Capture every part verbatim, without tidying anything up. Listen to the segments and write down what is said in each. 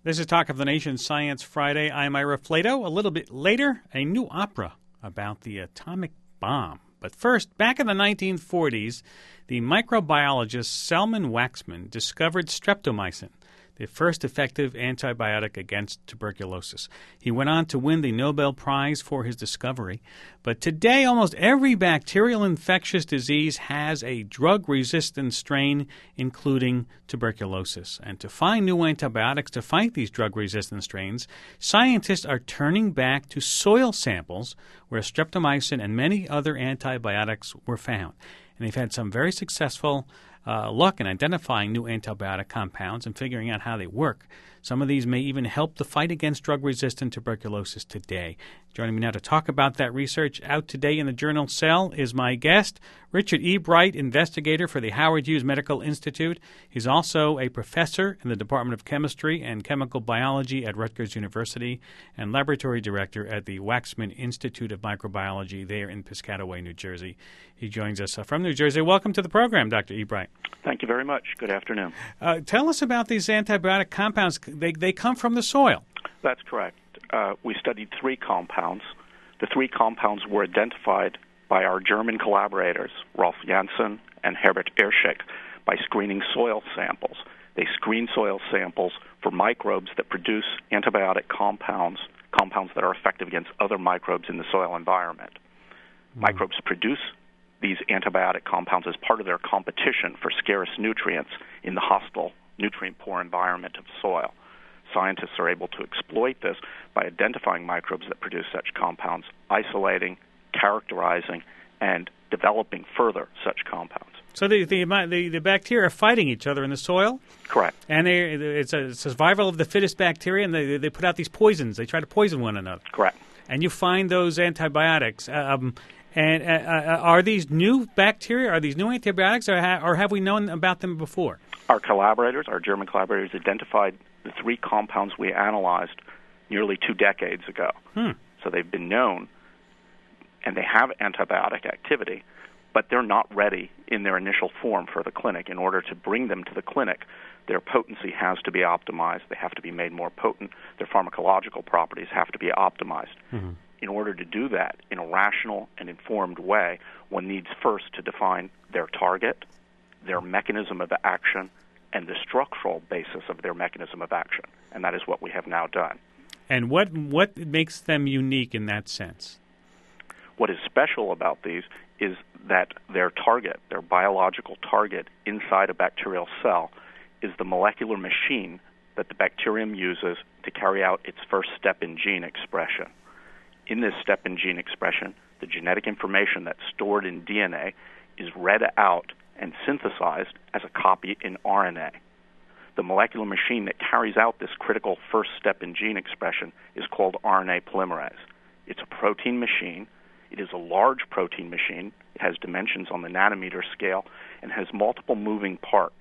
This is Talk of the Nation Science Friday. I'm Ira Flato. A little bit later, a new opera about the atomic bomb. But first, back in the nineteen forties, the microbiologist Selman Waksman discovered streptomycin, the first effective antibiotic against tuberculosis. He went on to win the Nobel Prize for his discovery. But today, almost every bacterial infectious disease has a drug-resistant strain, including tuberculosis. And to find new antibiotics to fight these drug-resistant strains, scientists are turning back to soil samples where streptomycin and many other antibiotics were found. And they've had some very successful uh, luck in identifying new antibiotic compounds and figuring out how they work. Some of these may even help the fight against drug-resistant tuberculosis today. Joining me now to talk about that research out today in the journal Cell is my guest, Richard E. Bright, investigator for the Howard Hughes Medical Institute. He's also a professor in the Department of Chemistry and Chemical Biology at Rutgers University and laboratory director at the Waksman Institute of Microbiology there in Piscataway, New Jersey. He joins us from New Jersey. Welcome to the program, Doctor E. Bright. Thank you very much. Good afternoon. Uh, tell us about these antibiotic compounds. They, they come from the soil. That's correct. Uh, we studied three compounds. The three compounds were identified by our German collaborators, Rolf Janssen and Herbert Irschik, by screening soil samples. They screen soil samples for microbes that produce antibiotic compounds, compounds that are effective against other microbes in the soil environment. Mm. Microbes produce these antibiotic compounds as part of their competition for scarce nutrients in the hostile, nutrient-poor environment of soil. Scientists are able to exploit this by identifying microbes that produce such compounds, isolating, characterizing, and developing further such compounds. So the the, the, the bacteria are fighting each other in the soil? Correct. And they, it's, a, it's a survival of the fittest bacteria, and they, they put out these poisons. They try to poison one another. Correct. And you find those antibiotics. Um, and uh, uh, are these new bacteria? Are these new antibiotics, or, ha- or have we known about them before? Our collaborators, our German collaborators, identified the three compounds we analyzed nearly two decades ago. Hmm. So they've been known, and they have antibiotic activity, but they're not ready in their initial form for the clinic. In order to bring them to the clinic, their potency has to be optimized. They have to be made more potent. Their pharmacological properties have to be optimized. Mm-hmm. In order to do that in a rational and informed way, one needs first to define their target, their mechanism of action, and the structural basis of their mechanism of action. And that is what we have now done. And what what makes them unique in that sense? What is special about these is that their target, their biological target inside a bacterial cell, is the molecular machine that the bacterium uses to carry out its first step in gene expression. In this step in gene expression, the genetic information that's stored in D N A is read out and synthesized as a copy in R N A. The molecular machine that carries out this critical first step in gene expression is called R N A polymerase. It's a protein machine. It is a large protein machine. It has dimensions on the nanometer scale and has multiple moving parts.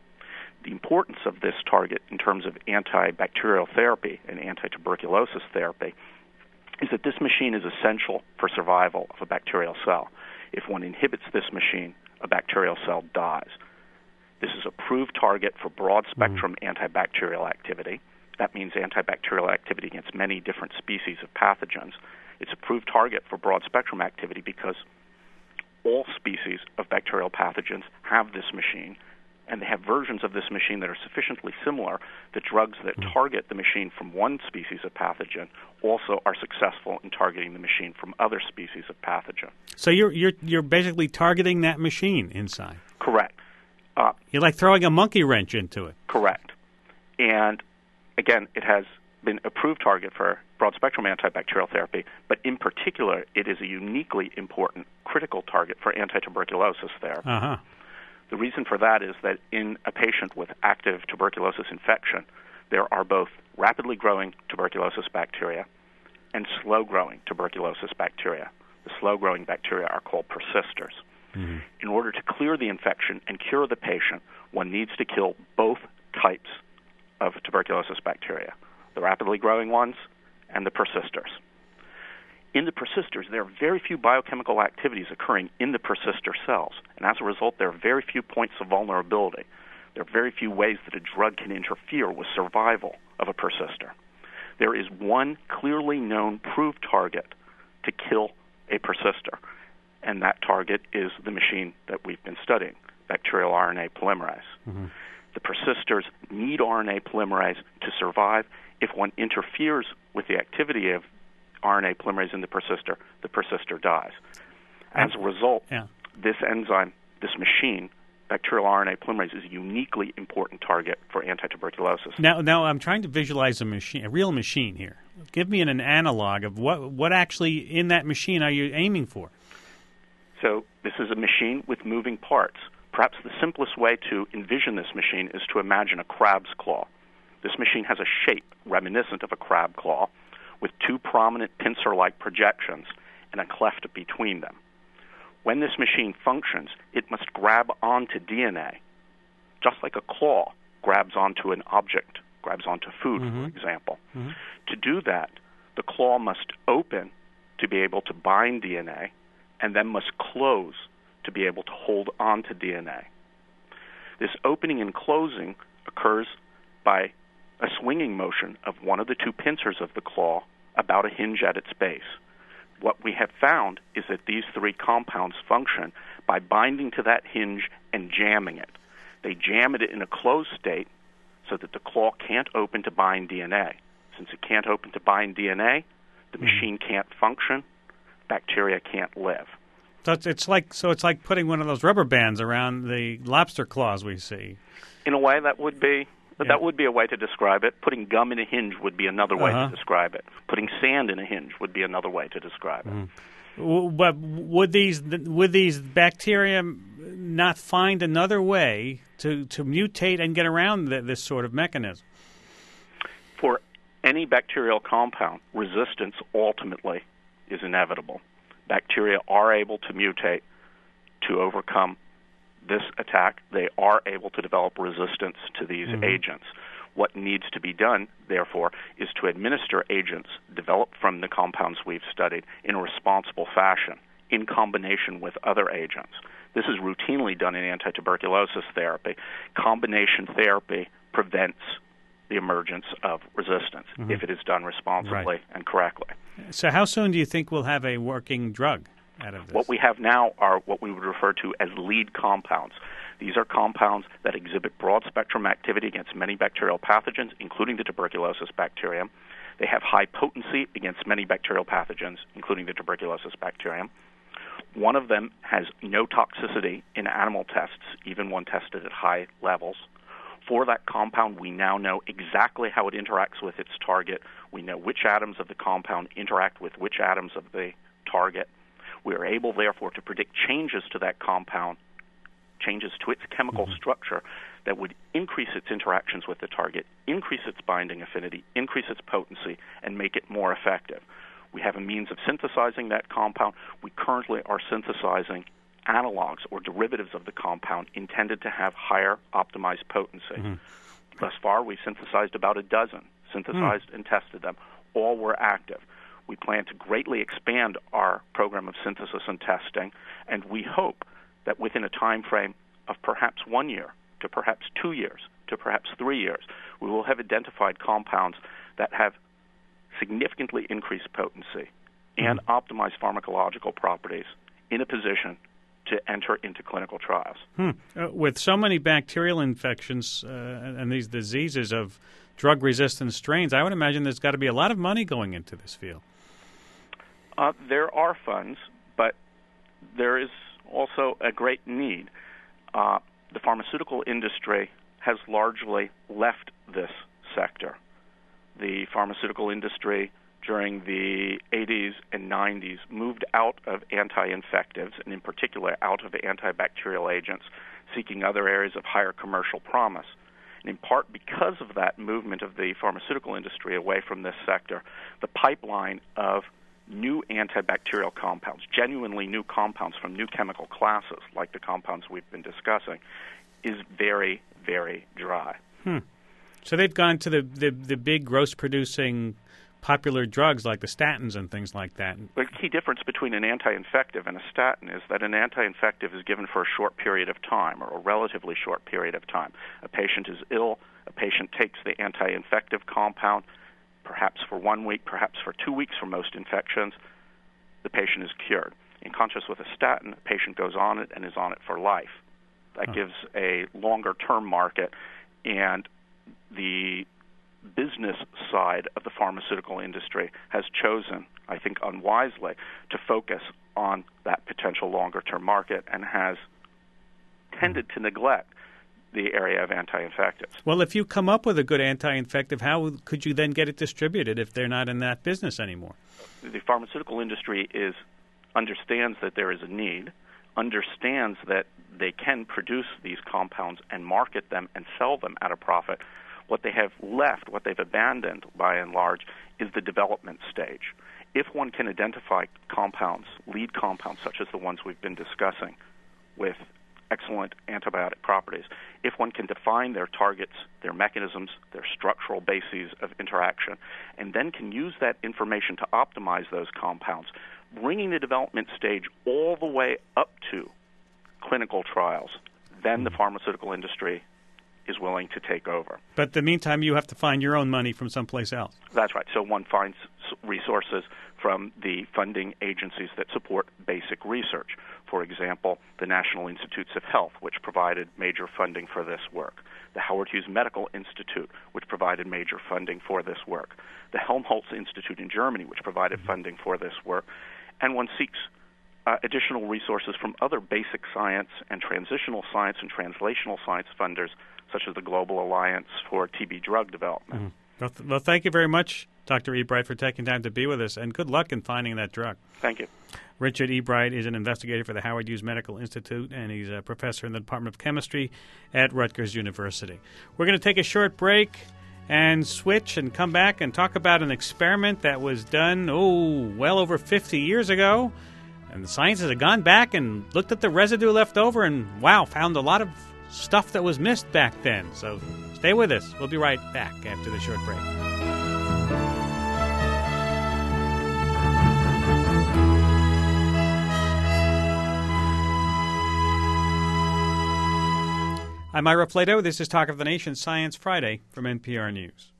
The importance of this target in terms of antibacterial therapy and anti-tuberculosis therapy is that this machine is essential for survival of a bacterial cell. If one inhibits this machine, a bacterial cell dies. This is a proved target for broad-spectrum mm. antibacterial activity. That means antibacterial activity against many different species of pathogens. It's a proved target for broad-spectrum activity because all species of bacterial pathogens have this machine, and they have versions of this machine that are sufficiently similar that drugs that mm. target the machine from one species of pathogen also are successful in targeting the machine from other species of pathogen. So you're you're you're basically targeting that machine inside. Correct. Uh, you're like throwing a monkey wrench into it. Correct. And again, it has been a proved target for broad-spectrum antibacterial therapy, but in particular, it is a uniquely important critical target for anti-tuberculosis therapy. Uh-huh. The reason for that is that in a patient with active tuberculosis infection, there are both rapidly growing tuberculosis bacteria and slow-growing tuberculosis bacteria. The slow-growing bacteria are called persisters. Mm-hmm. In order to clear the infection and cure the patient, one needs to kill both types of tuberculosis bacteria, the rapidly growing ones and the persisters. In the persisters, there are very few biochemical activities occurring in the persister cells, and as a result, there are very few points of vulnerability. There are very few ways that a drug can interfere with survival of a persister. There is one clearly known proved target to kill a persister, and that target is the machine that we've been studying, bacterial R N A polymerase. Mm-hmm. The persisters need R N A polymerase to survive. If one interferes with the activity of R N A polymerase in the persister, the persister dies. As a result, yeah. this enzyme, this machine, bacterial R N A polymerase, is a uniquely important target for antituberculosis. Now, now I'm trying to visualize a machine, a real machine here. Give me an, an analog of what what actually in that machine are you aiming for? So this is a machine with moving parts. Perhaps the simplest way to envision this machine is to imagine a crab's claw. This machine has a shape reminiscent of a crab claw with two prominent pincer-like projections and a cleft between them. When this machine functions, it must grab onto D N A, just like a claw grabs onto an object, grabs onto food, mm-hmm. for example. Mm-hmm. To do that, the claw must open to be able to bind D N A, and then must close to be able to hold on to D N A. This opening and closing occurs by a swinging motion of one of the two pincers of the claw about a hinge at its base. What we have found is that these three compounds function by binding to that hinge and jamming it. They jam it in a closed state so that the claw can't open to bind D N A. Since it can't open to bind D N A, the mm-hmm. machine can't function, bacteria can't live. So it's, it's like so it's like putting one of those rubber bands around the lobster claws we see. In a way, that would be yeah. that would be a way to describe it. Putting gum in a hinge would be another way uh-huh. to describe it. Putting sand in a hinge would be another way to describe it. Mm-hmm. But would these would these bacteria not find another way to, to mutate and get around the, this sort of mechanism? For any bacterial compound, resistance ultimately is inevitable. Bacteria are able to mutate to overcome this attack. They are able to develop resistance to these mm-hmm. agents. What needs to be done, therefore, is to administer agents developed from the compounds we've studied in a responsible fashion in combination with other agents. This is routinely done in antituberculosis therapy. Combination therapy prevents the emergence of resistance mm-hmm. if it is done responsibly right. and correctly. So how soon do you think we'll have a working drug out of this? What we have now are what we would refer to as lead compounds. These are compounds that exhibit broad-spectrum activity against many bacterial pathogens, including the tuberculosis bacterium. They have high potency against many bacterial pathogens, including the tuberculosis bacterium. One of them has no toxicity in animal tests, even when tested at high levels. For that compound, we now know exactly how it interacts with its target. We know which atoms of the compound interact with which atoms of the target. We are able, therefore, to predict changes to that compound, changes to its chemical mm-hmm. structure that would increase its interactions with the target, increase its binding affinity, increase its potency, and make it more effective. We have a means of synthesizing that compound. We currently are synthesizing analogs or derivatives of the compound intended to have higher optimized potency. Mm-hmm. Thus far, we've synthesized about a dozen, synthesized mm. and tested them. All were active. We plan to greatly expand our program of synthesis and testing, and we hope that within a time frame of perhaps one year to perhaps two years to perhaps three years, we will have identified compounds that have significantly increased potency and mm. optimized pharmacological properties in a position to enter into clinical trials. Hmm. Uh, with so many bacterial infections uh, and these diseases of drug-resistant strains, I would imagine there's got to be a lot of money going into this field. Uh, there are funds, but there is also a great need. Uh, the pharmaceutical industry has largely left this sector. The pharmaceutical industry during the eighties and nineties moved out of anti-infectives, and in particular out of antibacterial agents, seeking other areas of higher commercial promise. And in part because of that movement of the pharmaceutical industry away from this sector, the pipeline of new antibacterial compounds, genuinely new compounds from new chemical classes, like the compounds we've been discussing, is very, very dry. Hmm. So they've gone to the, the, the big gross-producing popular drugs like the statins and things like that. The key difference between an anti-infective and a statin is that an anti-infective is given for a short period of time, or a relatively short period of time. A patient is ill, A patient takes the anti-infective compound, perhaps for one week, perhaps for two weeks for most infections. The patient is cured. In contrast with a statin, the patient goes on it and is on it for life. That huh. gives a longer-term market, and the business side of the pharmaceutical industry has chosen, I think unwisely, to focus on that potential longer-term market and has tended to neglect the area of anti-infectives. Well, if you come up with a good anti-infective, how could you then get it distributed if they're not in that business anymore? The pharmaceutical industry is understands that there is a need, understands that they can produce these compounds and market them and sell them at a profit. What they have left, what they've abandoned by and large, is the development stage. If one can identify compounds, lead compounds such as the ones we've been discussing with excellent antibiotic properties, if one can define their targets, their mechanisms, their structural bases of interaction, and then can use that information to optimize those compounds, bringing the development stage all the way up to clinical trials, then the pharmaceutical industry is willing to take over. But in the meantime, you have to find your own money from someplace else. That's right. So one finds resources from the funding agencies that support basic research. For example, the National Institutes of Health, which provided major funding for this work. The Howard Hughes Medical Institute, which provided major funding for this work. The Helmholtz Institute in Germany, which provided funding for this work. And one seeks uh, additional resources from other basic science and transitional science and translational science funders, such as the Global Alliance for T B Drug Development. Mm. Well, th- well, thank you very much, Doctor Ebright, for taking time to be with us, and good luck in finding that drug. Thank you. Richard Ebright is an investigator for the Howard Hughes Medical Institute, and he's a professor in the Department of Chemistry at Rutgers University. We're going to take a short break and switch and come back and talk about an experiment that was done, oh, well over fifty years ago. And the scientists have gone back and looked at the residue left over and, wow, found a lot of stuff that was missed back then. So stay with us. We'll be right back after the short break. I'm Ira Flato. This is Talk of the Nation Science Friday from N P R News.